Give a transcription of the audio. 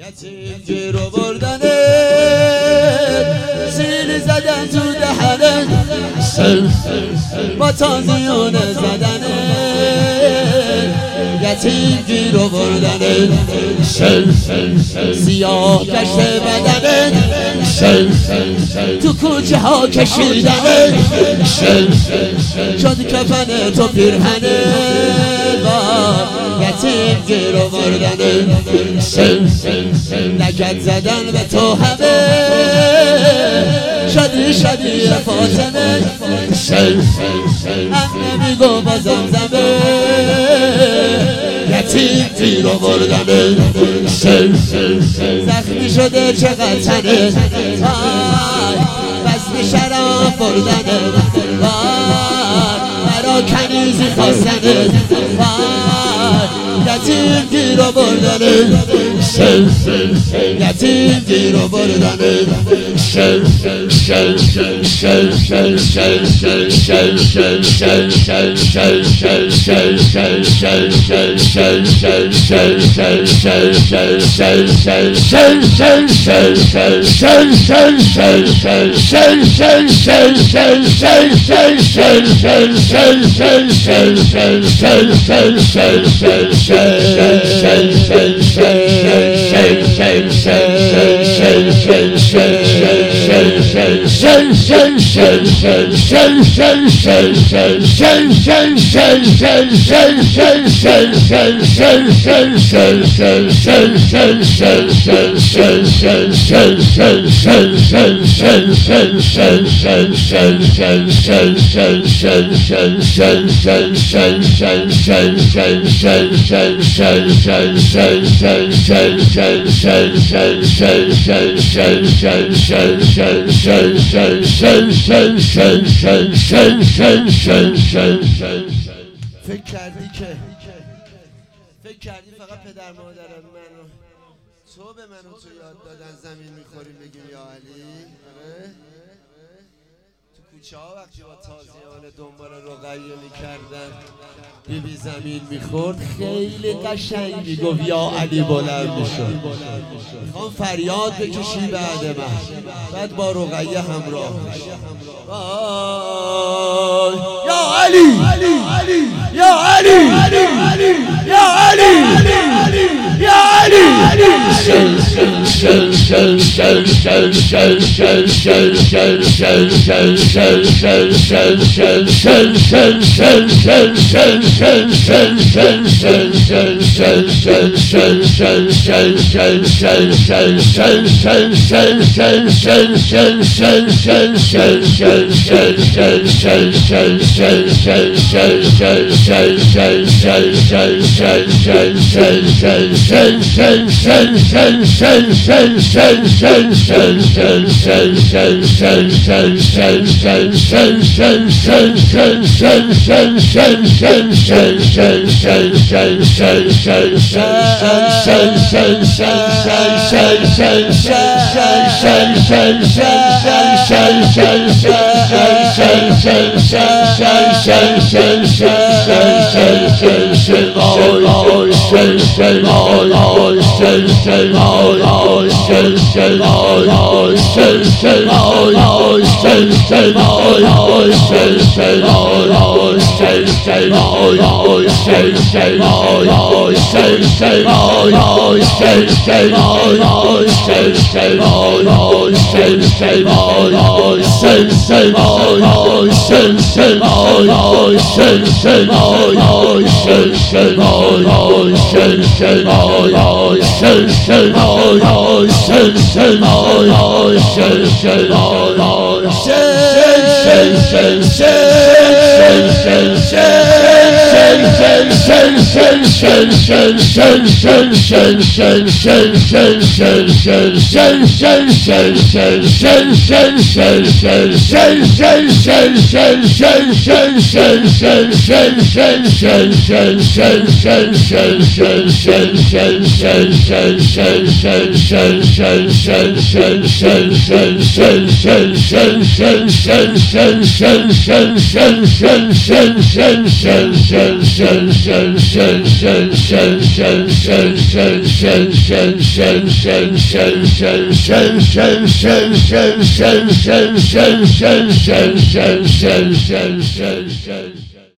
یتیم گیر آوردنت سیلی زدن تو دهنت با تازیانه زدنت یتیم گیر آوردنت سیاه گشته بدنت تو کوچه ها کشیدنت شد کفن تو پیرهنت یتیم گیر آوردنت لگد زدن به تو همه شدی فاطمه هم نمیگو با زمزمه یتیم گیر آوردنت زخمی شده چقدر تنت بس شراب بردنت مرا کنیزی خواستنت یتیم گیر آوردنت یتیم گیر آوردنت فکر کردی فقط پدر مادرم منو تو به منو تو یاد دادن زمین میخوریم بگیم یا علی. تو کوچه ها وقتی با تازیانه دنبال رقیه میکردن بیبی زمین میخورد خیلی قشنگ میگفت یا علی بلند میشد. میخوام فریاد بکشی بعد من بعد با رقیه همراه یا علی یا علی یا علی یا علی 神。